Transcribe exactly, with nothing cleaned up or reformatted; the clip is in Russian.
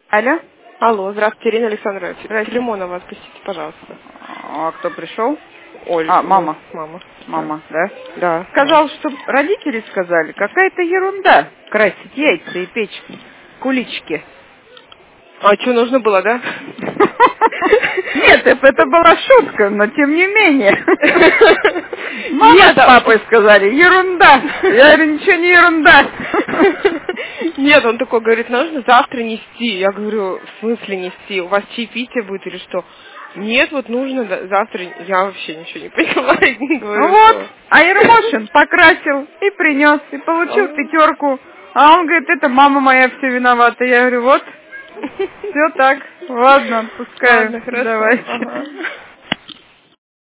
Алло? Алло, здравствуйте, Ирина Александровна. Филимонова, отпустите, пожалуйста. А кто пришел? Оль. А, мама. Мама. Мама, да? Да. Сказал, что родители сказали, какая-то ерунда красить яйца и печь кулички. А что нужно было, да? Нет, это была шутка, но тем не менее. Мама Нет, с папой сказали, ерунда. Я говорю, ничего не ерунда. Нет, он такой говорит, нужно завтра нести. Я говорю, в смысле нести? У вас чаепитие будет или что? Нет, вот нужно завтра. Я вообще ничего не понимаю. Говорю, вот, что... а Ермошин покрасил и принес, и получил А. пятерку. А он говорит, это мама моя все виновата. Я говорю, вот, все так. Ладно, отпускаю. Ладно, хорошо. Давайте. Ага.